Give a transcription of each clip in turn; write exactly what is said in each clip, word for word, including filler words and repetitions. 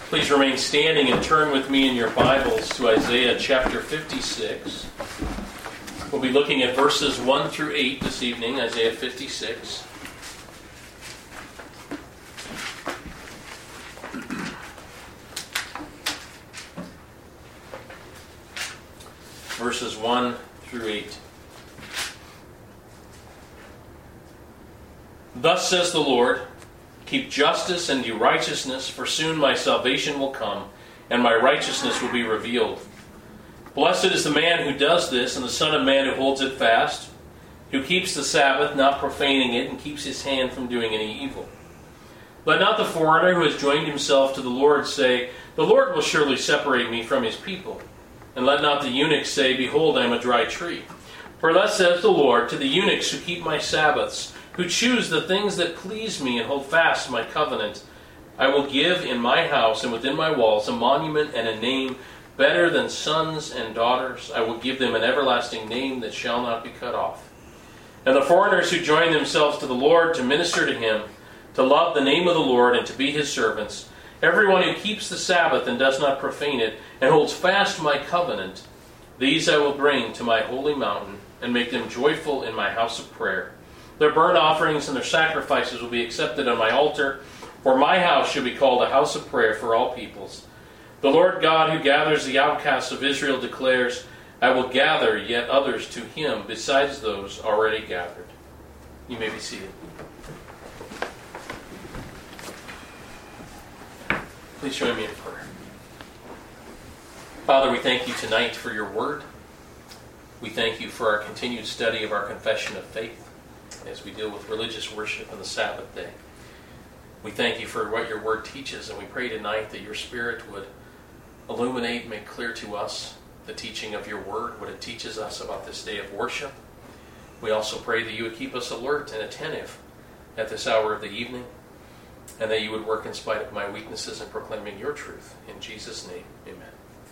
Please remain standing and turn with me in your Bibles to Isaiah chapter fifty-six. We'll be looking at verses one through eight this evening, Isaiah fifty-six. Verses one through eight. Thus says the Lord, keep justice and do righteousness, for soon my salvation will come, and my righteousness will be revealed. Blessed is the man who does this, and the Son of Man who holds it fast, who keeps the Sabbath, not profaning it, and keeps his hand from doing any evil. Let not the foreigner who has joined himself to the Lord say, the Lord will surely separate me from his people. And let not the eunuch say, behold, I am a dry tree. For thus says the Lord to the eunuchs who keep my Sabbaths, who choose the things that please me and hold fast my covenant, I will give in my house and within my walls a monument and a name better than sons and daughters. I will give them an everlasting name that shall not be cut off. And the foreigners who join themselves to the Lord to minister to him, to love the name of the Lord and to be his servants, everyone who keeps the Sabbath and does not profane it, and holds fast my covenant, these I will bring to my holy mountain, and make them joyful in my house of prayer. Their burnt offerings and their sacrifices will be accepted on my altar, for my house shall be called a house of prayer for all peoples. The Lord God who gathers the outcasts of Israel declares, I will gather yet others to him besides those already gathered. You may be seated. Please join me in prayer. Father, we thank you tonight for your word. We thank you for our continued study of our confession of faith as we deal with religious worship and the Sabbath day. We thank you for what your word teaches, and we pray tonight that your Spirit would illuminate, make clear to us the teaching of your word, what it teaches us about this day of worship. We also pray that you would keep us alert and attentive at this hour of the evening, and that you would work in spite of my weaknesses in proclaiming your truth. In Jesus' name, amen.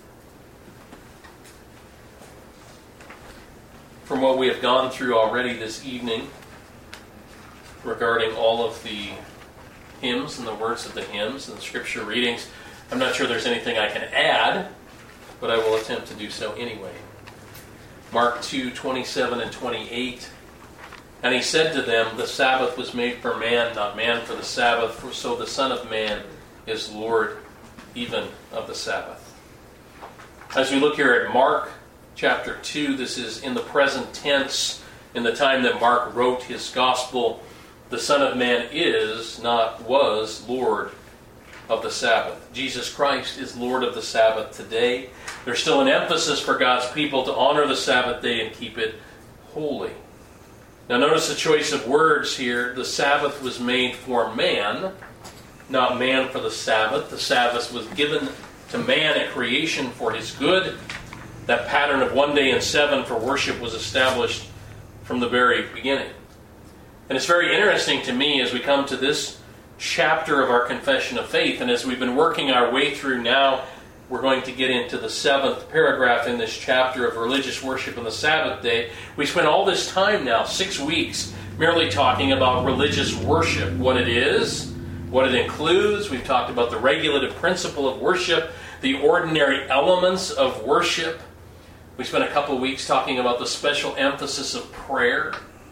From what we have gone through already this evening regarding all of the hymns and the words of the hymns and the scripture readings, I'm not sure there's anything I can add, but I will attempt to do so anyway. Mark two, twenty-seven and twenty-eight. And he said to them, the Sabbath was made for man, not man for the Sabbath, for so the Son of Man is Lord even of the Sabbath. As we look here at Mark chapter two, this is in the present tense, in the time that Mark wrote his gospel. The Son of Man is, not was, Lord of the Sabbath. Jesus Christ is Lord of the Sabbath today. There's still an emphasis for God's people to honor the Sabbath day and keep it holy. Now notice the choice of words here. The Sabbath was made for man, not man for the Sabbath. The Sabbath was given to man at creation for his good. That pattern of one day and seven for worship was established from the very beginning. And it's very interesting to me as we come to this chapter of our confession of faith, and as we've been working our way through now, we're going to get into the seventh paragraph in this chapter of religious worship on the Sabbath day. We spent all this time now, six weeks, merely talking about religious worship, what it is, what it includes. We've talked about the regulative principle of worship, the ordinary elements of worship. We spent a couple of weeks talking about the special emphasis of prayer,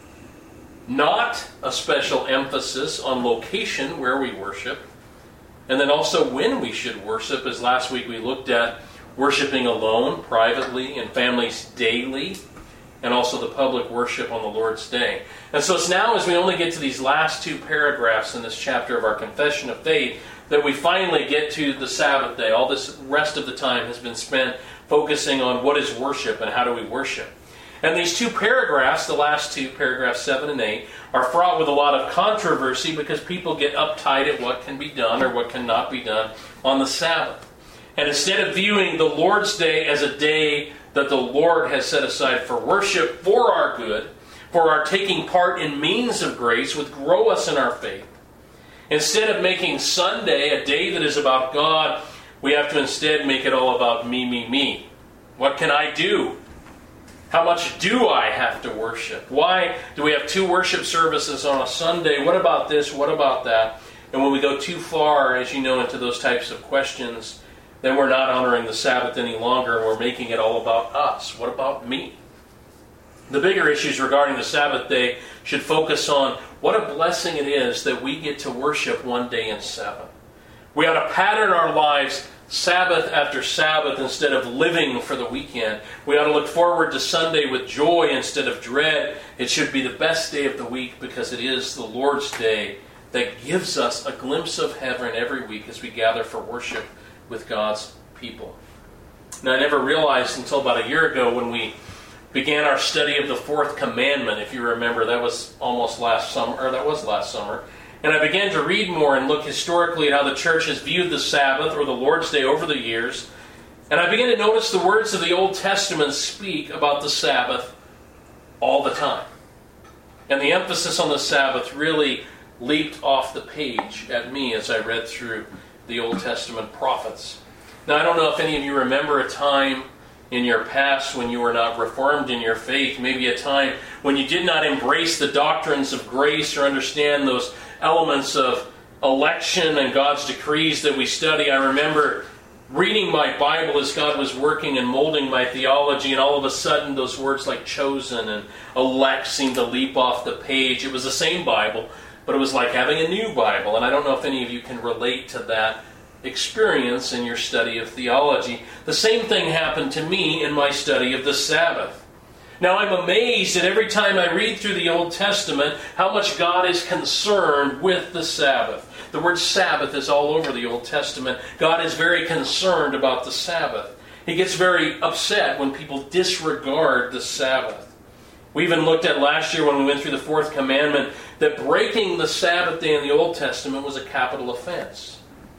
not a special emphasis on location where we worship, and then also when we should worship, as last week we looked at worshiping alone, privately, in families daily, and also the public worship on the Lord's Day. And so it's now, as we only get to these last two paragraphs in this chapter of our confession of faith, that we finally get to the Sabbath day. All this rest of the time has been spent focusing on what is worship and how do we worship. And these two paragraphs, the last two, paragraphs seven and eight, are fraught with a lot of controversy because people get uptight at what can be done or what cannot be done on the Sabbath. And instead of viewing the Lord's Day as a day that the Lord has set aside for worship, for our good, for our taking part in means of grace, would grow us in our faith, instead of making Sunday a day that is about God, we have to instead make it all about me, me, me. What can I do? How much do I have to worship? Why do we have two worship services on a Sunday? What about this? What about that? And when we go too far, as you know, into those types of questions, then we're not honoring the Sabbath any longer, and we're making it all about us. What about me? The bigger issues regarding the Sabbath day should focus on what a blessing it is that we get to worship one day in seven. We ought to pattern our lives Sabbath after Sabbath instead of living for the weekend. We ought to look forward to Sunday with joy instead of dread. It should be the best day of the week because it is the Lord's day that gives us a glimpse of heaven every week as we gather for worship with God's people. Now, I never realized until about a year ago when we began our study of the fourth commandment. If you remember, that was almost last summer, or that was last summer. And I began to read more and look historically at how the church has viewed the Sabbath or the Lord's Day over the years. And I began to notice the words of the Old Testament speak about the Sabbath all the time. And the emphasis on the Sabbath really leaped off the page at me as I read through the Old Testament prophets. Now, I don't know if any of you remember a time in your past when you were not reformed in your faith, maybe a time when you did not embrace the doctrines of grace or understand those elements of election and God's decrees that we study. I remember reading my Bible as God was working and molding my theology, and all of a sudden those words like chosen and elect seemed to leap off the page. It was the same Bible, but it was like having a new Bible, and I don't know if any of you can relate to that experience in your study of theology. The same thing happened to me in my study of the Sabbath. Now, I'm amazed that every time I read through the Old Testament how much God is concerned with the Sabbath. The word Sabbath is all over the Old Testament. God is very concerned about the Sabbath. He gets very upset when people disregard the Sabbath. We even looked at last year when we went through the fourth commandment that breaking the Sabbath day in the Old Testament was a capital offense.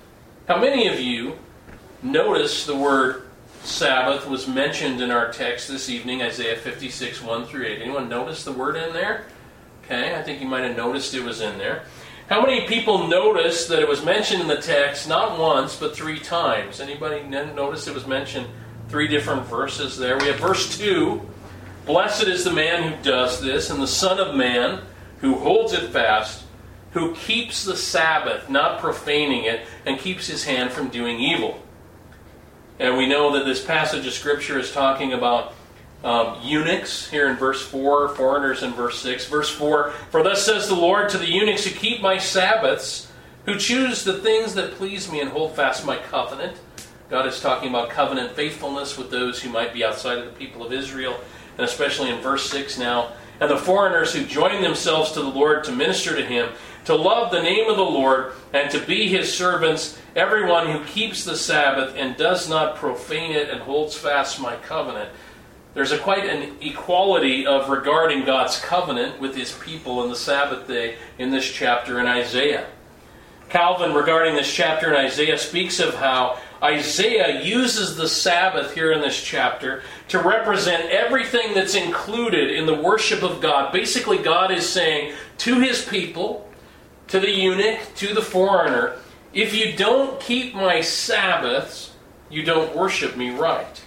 How many of you notice the word Sabbath was mentioned in our text this evening, Isaiah fifty-six, one through eight? Anyone notice the word in there? Okay, I think you might have noticed it was in there. How many people noticed that it was mentioned in the text not once, but three times? Anybody notice it was mentioned three different verses there? We have verse two. Blessed is the man who does this, and the Son of Man who holds it fast, who keeps the Sabbath, not profaning it, and keeps his hand from doing evil. And we know that this passage of Scripture is talking about um, eunuchs here in verse four, foreigners in verse six. Verse four, for thus says the Lord to the eunuchs who keep my Sabbaths, who choose the things that please me and hold fast my covenant. God is talking about covenant faithfulness with those who might be outside of the people of Israel, and especially in verse six now. And the foreigners who join themselves to the Lord to minister to Him, to love the name of the Lord, and to be His servants, everyone who keeps the Sabbath and does not profane it and holds fast my covenant. There's a quite an equality of regarding God's covenant with His people in the Sabbath day in this chapter in Isaiah. Calvin, regarding this chapter in Isaiah, speaks of how Isaiah uses the Sabbath here in this chapter to represent everything that's included in the worship of God. Basically, God is saying to His people, to the eunuch, to the foreigner, if you don't keep my Sabbaths, you don't worship me right.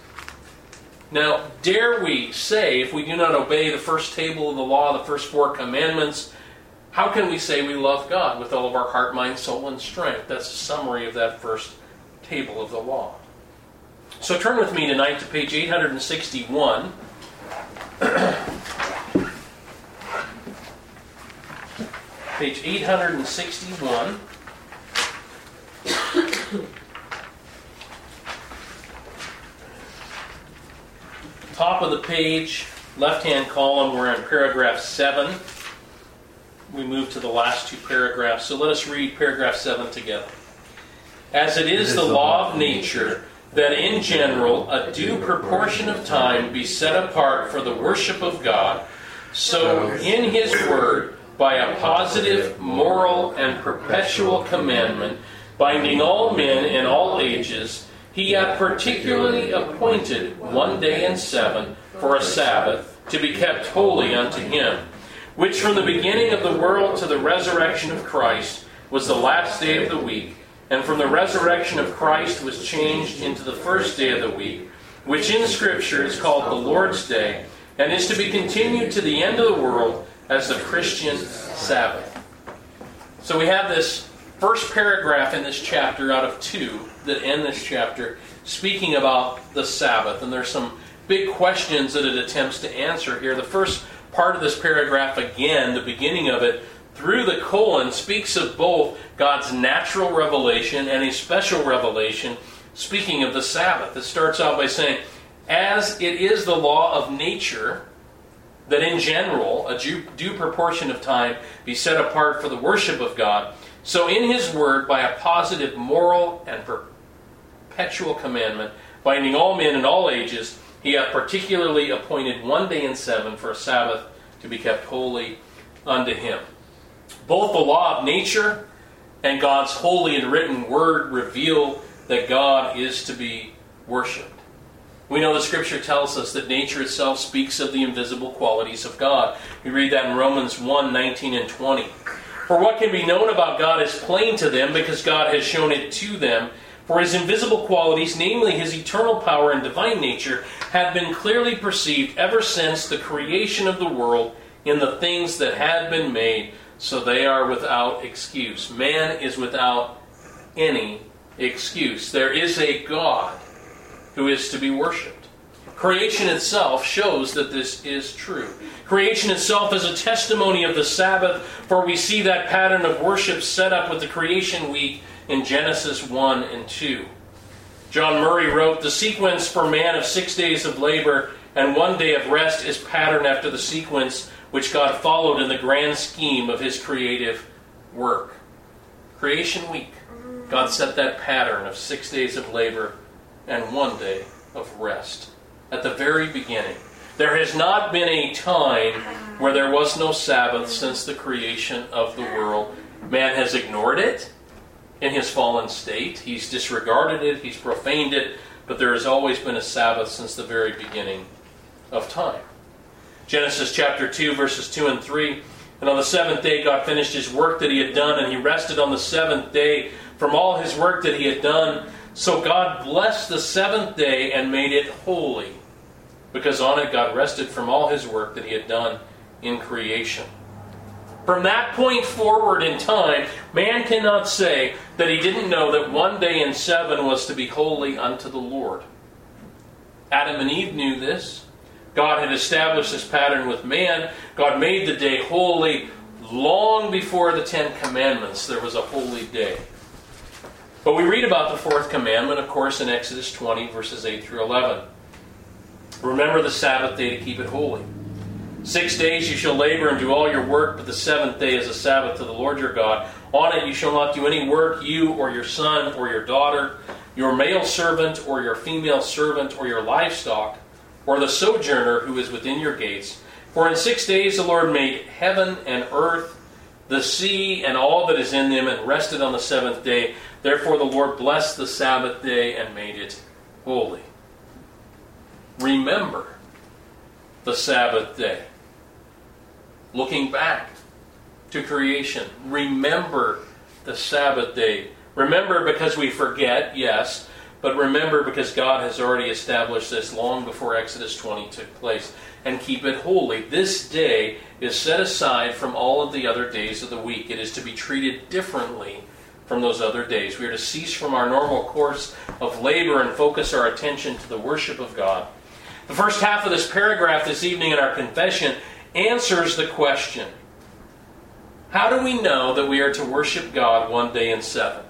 Now, dare we say, if we do not obey the first table of the law, the first four commandments, how can we say we love God with all of our heart, mind, soul, and strength? That's a summary of that first table of the law. So turn with me tonight to page eight sixty-one. Page eight sixty-one. Top of the page, left-hand column, we're in paragraph seven. We move to the last two paragraphs. So let us read paragraph seven together. As it is the law of nature that in general a due proportion of time be set apart for the worship of God, so in His Word, by a positive, moral, and perpetual commandment, binding all men in all ages, He hath particularly appointed one day in seven for a Sabbath, to be kept holy unto Him, which from the beginning of the world to the resurrection of Christ was the last day of the week, and from the resurrection of Christ was changed into the first day of the week, which in Scripture is called the Lord's Day, and is to be continued to the end of the world as the Christian Sabbath. So we have this first paragraph in this chapter out of two that end this chapter speaking about the Sabbath. And there's some big questions that it attempts to answer here. The first part of this paragraph, again, the beginning of it, through the colon, speaks of both God's natural revelation and a special revelation, speaking of the Sabbath. It starts out by saying, as it is the law of nature, that in general, a due, due proportion of time be set apart for the worship of God, so in His Word, by a positive moral and perpetual commandment, binding all men in all ages, He hath particularly appointed one day in seven for a Sabbath to be kept holy unto Him. Both the law of nature and God's holy and written Word reveal that God is to be worshipped. We know the Scripture tells us that nature itself speaks of the invisible qualities of God. We read that in Romans one, nineteen and twenty. For what can be known about God is plain to them, because God has shown it to them. For His invisible qualities, namely His eternal power and divine nature, have been clearly perceived ever since the creation of the world in the things that had been made, so they are without excuse. Man is without any excuse. There is a God who is to be worshipped. Creation itself shows that this is true. Creation itself is a testimony of the Sabbath, for we see that pattern of worship set up with the creation week in Genesis one and two. John Murray wrote, the sequence for man of six days of labor and one day of rest is patterned after the sequence which God followed in the grand scheme of His creative work. Creation week, God set that pattern of six days of labor and one day of rest. At the very beginning, there has not been a time where there was no Sabbath since the creation of the world. Man has ignored it in his fallen state. He's disregarded it. He's profaned it. But there has always been a Sabbath since the very beginning of time. Genesis chapter two, verses two and three. And on the seventh day God finished His work that He had done, and He rested on the seventh day from all His work that He had done. So God blessed the seventh day and made it holy, because on it God rested from all His work that He had done in creation. From that point forward in time, man cannot say that he didn't know that one day in seven was to be holy unto the Lord. Adam and Eve knew this. God had established this pattern with man. God made the day holy. Long before the Ten Commandments, there was a holy day. But we read about the fourth commandment, of course, in Exodus twenty, verses eight through eleven. Remember the Sabbath day to keep it holy. Six days you shall labor and do all your work, but the seventh day is a Sabbath to the Lord your God. On it you shall not do any work, you or your son or your daughter, your male servant or your female servant or your livestock, or the sojourner who is within your gates. For in six days the Lord made heaven and earth, the sea, and all that is in them, and rested on the seventh day. Therefore the Lord blessed the Sabbath day and made it holy. Remember the Sabbath day. Looking back to creation, remember the Sabbath day. Remember because we forget, yes, but remember because God has already established this long before Exodus twenty took place. And keep it holy. This day is set aside from all of the other days of the week. It is to be treated differently from those other days. We are to cease from our normal course of labor and focus our attention to the worship of God. The first half of this paragraph this evening in our confession answers the question, how do we know that we are to worship God one day in seven?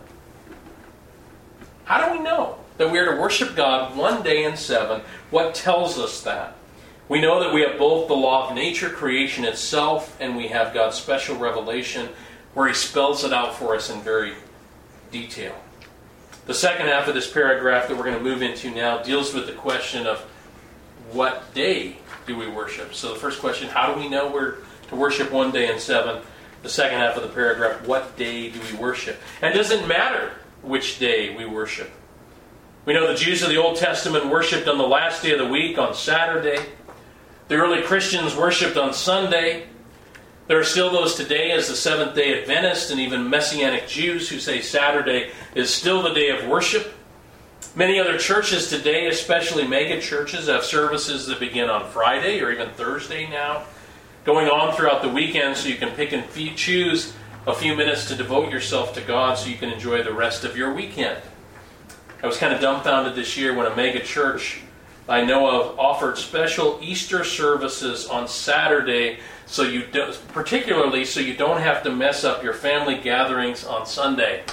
How do we know that we are to worship God one day in seven? What tells us that? We know that we have both the law of nature, creation itself, and we have God's special revelation where He spells it out for us in very detail. The second half of this paragraph that we're going to move into now deals with the question of what day do we worship? So the first question, how do we know we're to worship one day in seven? The second half of the paragraph, what day do we worship? And it doesn't matter which day we worship. We know the Jews of the Old Testament worshipped on the last day of the week, on Saturday. The early Christians worshipped on Sunday. There are still those today as the Seventh-day Adventists and even Messianic Jews who say Saturday is still the day of worship. Many other churches today, especially mega churches, have services that begin on Friday or even Thursday now, going on throughout the weekend so you can pick and choose a few minutes to devote yourself to God so you can enjoy the rest of your weekend. I was kind of dumbfounded this year when a mega church I know of offered special Easter services on Saturday, so you do, particularly so you don't have to mess up your family gatherings on Sunday.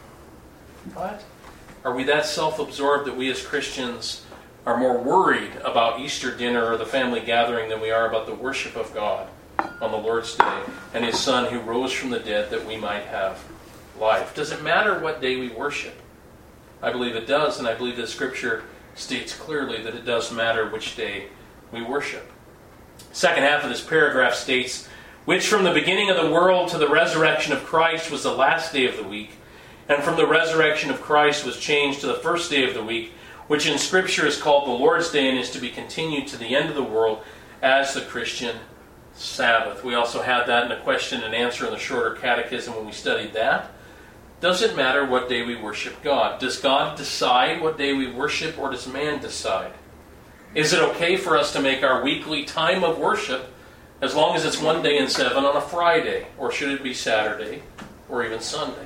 What? Are we that self-absorbed that we as Christians are more worried about Easter dinner or the family gathering than we are about the worship of God on the Lord's Day and His Son who rose from the dead that we might have life? Does it matter what day we worship? I believe it does, and I believe that Scripture states clearly that it does matter which day we worship. Second half of this paragraph states, which from the beginning of the world to the resurrection of Christ was the last day of the week, and from the resurrection of Christ was changed to the first day of the week, which in Scripture is called the Lord's Day and is to be continued to the end of the world as the Christian Sabbath. We also had that in a question and answer in the shorter catechism when we studied that. Does it matter what day we worship God? Does God decide what day we worship, or does man decide? Is it okay for us to make our weekly time of worship as long as it's one day in seven on a Friday, or should it be Saturday or even Sunday?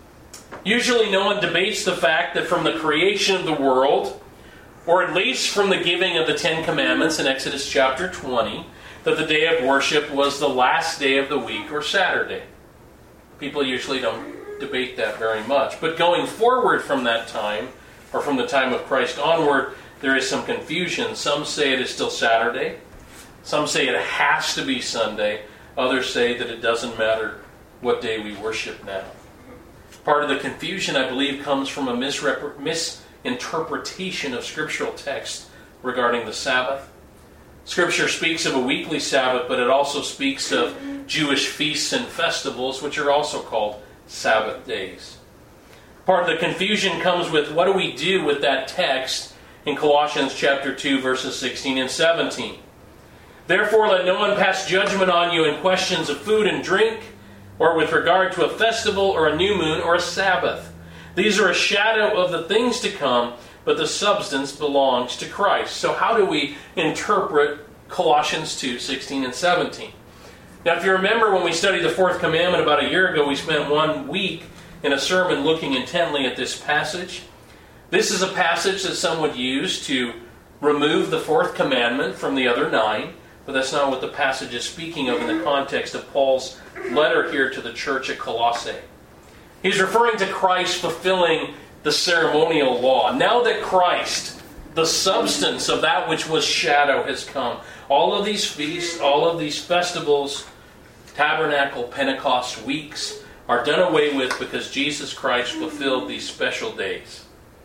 Usually no one debates the fact that from the creation of the world, or at least from the giving of the Ten Commandments in Exodus chapter twenty, that the day of worship was the last day of the week or Saturday. People usually don't debate that very much. But going forward from that time, or from the time of Christ onward, there is some confusion. Some say it is still Saturday. Some say it has to be Sunday. Others say that it doesn't matter what day we worship now. Part of the confusion, I believe, comes from a misrep- misinterpretation of scriptural text regarding the Sabbath. Scripture speaks of a weekly Sabbath, but it also speaks of Jewish feasts and festivals, which are also called Sabbath days. Part of the confusion comes with what do we do with that text in Colossians chapter two, verses sixteen and seventeen. Therefore, let no one pass judgment on you in questions of food and drink, or with regard to a festival or a new moon or a Sabbath. These are a shadow of the things to come, but the substance belongs to Christ. So how do we interpret Colossians two, sixteen and seventeen? Now, if you remember when we studied the fourth commandment about a year ago, we spent one week in a sermon looking intently at this passage. This is a passage that some would use to remove the fourth commandment from the other nine, but that's not what the passage is speaking of in the context of Paul's letter here to the church at Colossae. He's referring to Christ fulfilling the ceremonial law. Now that Christ, the substance of that which was shadow, has come, all of these feasts, all of these festivals, tabernacle, Pentecost weeks, are done away with because Jesus Christ fulfilled these special days.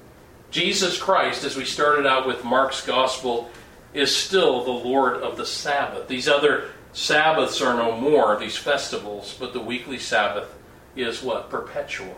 Jesus Christ, as we started out with Mark's Gospel, is still the Lord of the Sabbath. These other Sabbaths are no more, these festivals, but the weekly Sabbath is what? Perpetual.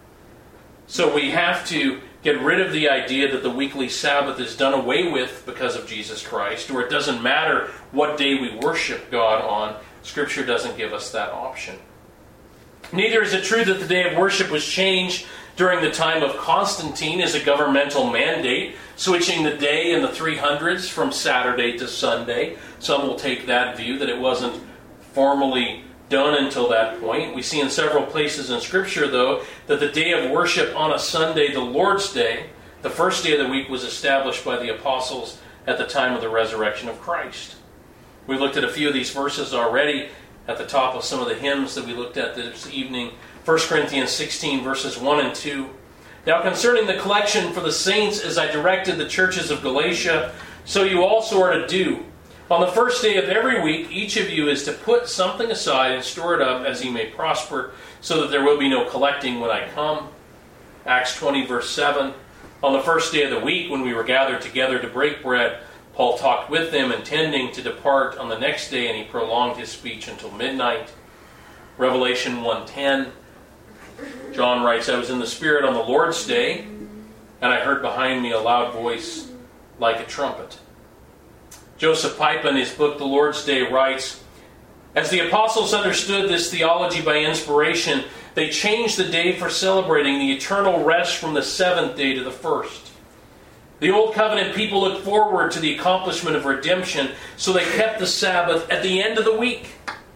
So we have to get rid of the idea that the weekly Sabbath is done away with because of Jesus Christ, or it doesn't matter what day we worship God on. Scripture doesn't give us that option. Neither is it true that the day of worship was changed during the time of Constantine as a governmental mandate, switching the day in the three hundreds from Saturday to Sunday. Some will take that view, that it wasn't formally done until that point. We see in several places in Scripture, though, that the day of worship on a Sunday, the Lord's Day, the first day of the week, was established by the apostles at the time of the resurrection of Christ. We looked at a few of these verses already at the top of some of the hymns that we looked at this evening. First Corinthians sixteen, verses one and two. Now concerning the collection for the saints, as I directed the churches of Galatia, so you also are to do. On the first day of every week, each of you is to put something aside and store it up as he may prosper, so that there will be no collecting when I come. Acts twenty, verse seven. On the first day of the week, when we were gathered together to break bread, Paul talked with them, intending to depart on the next day, and he prolonged his speech until midnight. Revelation one ten. John writes, I was in the Spirit on the Lord's day, and I heard behind me a loud voice like a trumpet. Joseph Piper, in his book, The Lord's Day, writes, as the apostles understood this theology by inspiration, they changed the day for celebrating the eternal rest from the seventh day to the first. The Old Covenant people looked forward to the accomplishment of redemption, so they kept the Sabbath at the end of the week.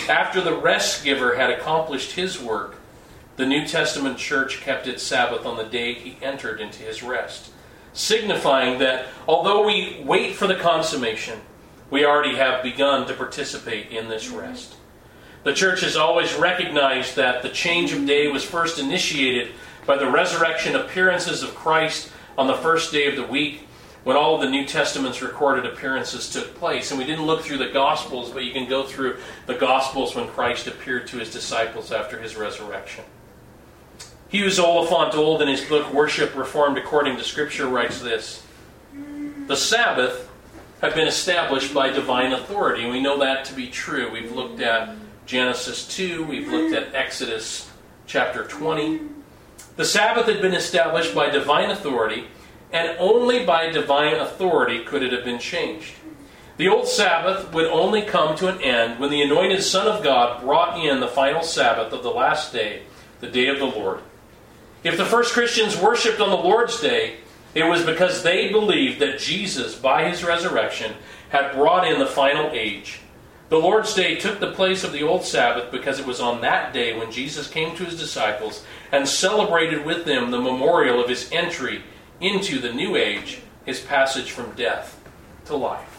After the rest giver had accomplished his work, the New Testament church kept its Sabbath on the day he entered into his rest, signifying that although we wait for the consummation, we already have begun to participate in this rest. The church has always recognized that the change of day was first initiated by the resurrection appearances of Christ on the first day of the week, when all of the New Testament's recorded appearances took place. And we didn't look through the Gospels, but you can go through the Gospels when Christ appeared to his disciples after his resurrection. Hughes Oliphant Old, in his book Worship Reformed According to Scripture, writes this: the Sabbath had been established by divine authority, and we know that to be true. We've looked at Genesis two, we've looked at Exodus chapter twenty. The Sabbath had been established by divine authority, and only by divine authority could it have been changed. The old Sabbath would only come to an end when the anointed Son of God brought in the final Sabbath of the last day, the day of the Lord. If the first Christians worshipped on the Lord's Day, it was because they believed that Jesus, by his resurrection, had brought in the final age. The Lord's Day took the place of the old Sabbath because it was on that day when Jesus came to his disciples and celebrated with them the memorial of his entry into the new age, his passage from death to life.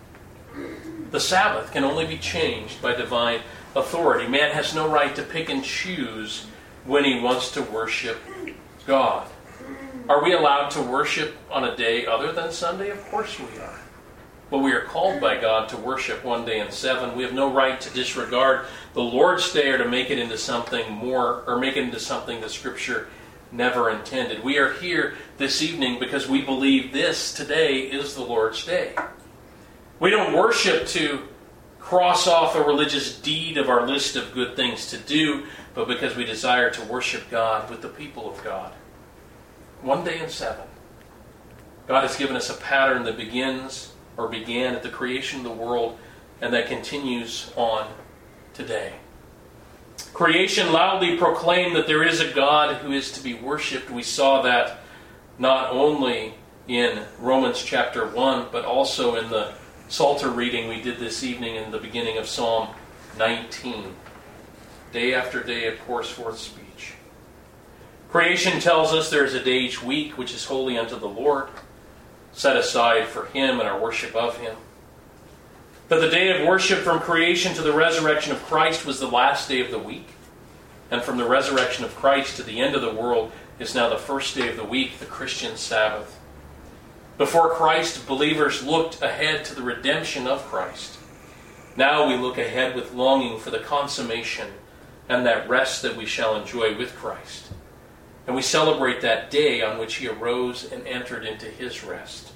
The Sabbath can only be changed by divine authority. Man has no right to pick and choose when he wants to worship God. Are we allowed to worship on a day other than Sunday? Of course we are. But we are called by God to worship one day in seven. We have no right to disregard the Lord's Day or to make it into something more, or make it into something that Scripture never intended. We are here this evening because we believe this today is the Lord's Day. We don't worship to cross off a religious deed of our list of good things to do, but because we desire to worship God with the people of God. One day in seven. God has given us a pattern that begins or began at the creation of the world and that continues on today. Creation loudly proclaimed that there is a God who is to be worshipped. We saw that not only in Romans chapter one, but also in the Psalter reading we did this evening in the beginning of Psalm nineteen. Day after day it pours forth speech. Creation tells us there is a day each week which is holy unto the Lord, set aside for Him and our worship of Him. That the day of worship from creation to the resurrection of Christ was the last day of the week, and from the resurrection of Christ to the end of the world is now the first day of the week, the Christian Sabbath. Before Christ, believers looked ahead to the redemption of Christ. Now we look ahead with longing for the consummation and that rest that we shall enjoy with Christ. And we celebrate that day on which He arose and entered into His rest.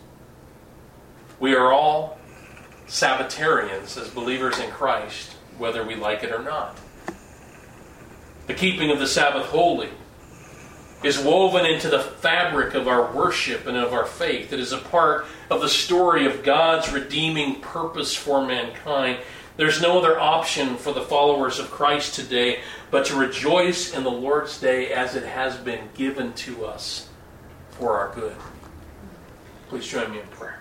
We are all Sabbatarians as believers in Christ, whether we like it or not. The keeping of the Sabbath holy is woven into the fabric of our worship and of our faith. It is a part of the story of God's redeeming purpose for mankind. There's no other option for the followers of Christ today but to rejoice in the Lord's Day as it has been given to us for our good. Please join me in prayer.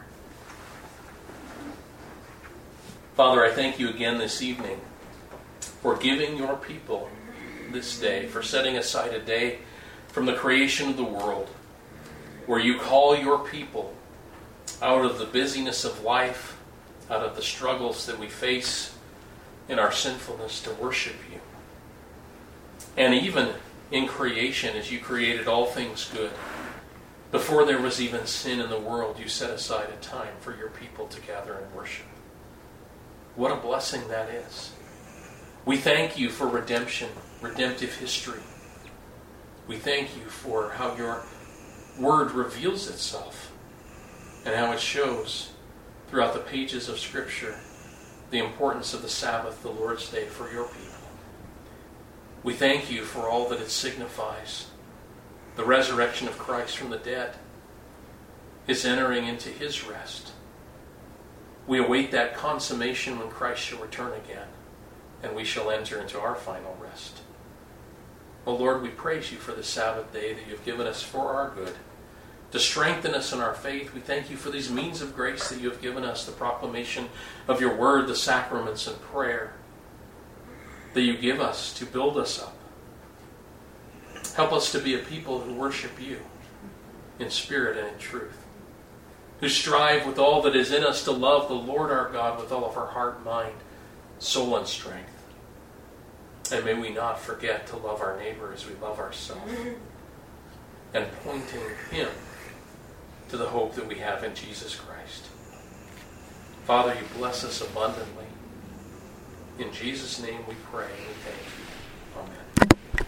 Father, I thank you again this evening for giving your people this day, for setting aside a day from the creation of the world where you call your people out of the busyness of life, out of the struggles that we face in our sinfulness, to worship you. And even in creation, as you created all things good, before there was even sin in the world, you set aside a time for your people to gather and worship. What a blessing that is. We thank you for redemption, redemptive history. We thank you for how your word reveals itself and how it shows throughout the pages of Scripture the importance of the Sabbath, the Lord's Day, for your people. We thank you for all that it signifies. The resurrection of Christ from the dead is entering into His rest. We await that consummation when Christ shall return again, and we shall enter into our final rest. Oh Lord, we praise you for the Sabbath day that you've given us for our good. To strengthen us in our faith, we thank you for these means of grace that you have given us, the proclamation of your word, the sacraments, and prayer. that you give us to build us up. Help us to be a people who worship you in spirit and in truth, who strive with all that is in us to love the Lord our God with all of our heart, mind, soul, and strength. And may we not forget to love our neighbor as we love ourselves, and pointing him to the hope that we have in Jesus Christ. Father, you bless us abundantly. In Jesus' name we pray and we thank you. Amen.